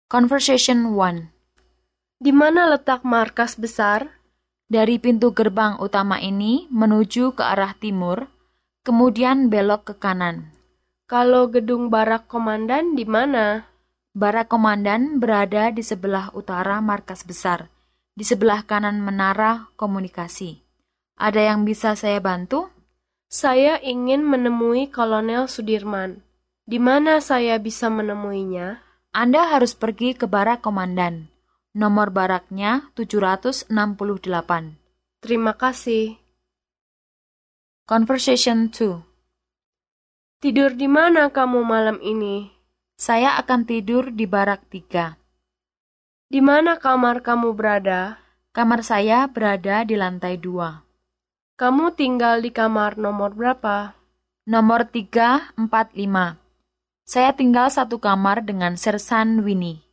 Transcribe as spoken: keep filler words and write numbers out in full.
Conversation one. Di mana letak markas besar? Dari pintu gerbang utama ini menuju ke arah timur, kemudian belok ke kanan. Kalau gedung barak komandan di mana? Barak komandan berada di sebelah utara markas besar, di sebelah kanan menara komunikasi. Ada yang bisa saya bantu? Saya ingin menemui Kolonel Sudirman. Di mana saya bisa menemuinya? Anda harus pergi ke barak komandan. Nomor baraknya tujuh ratus enam puluh delapan. Terima kasih. Conversation two. Tidur di mana kamu malam ini? Saya akan tidur di barak tiga. Di mana kamar kamu berada? Kamar saya berada di lantai dua. Kamu tinggal di kamar nomor berapa? Nomor tiga empat lima. Saya tinggal satu kamar dengan Sersan Winnie.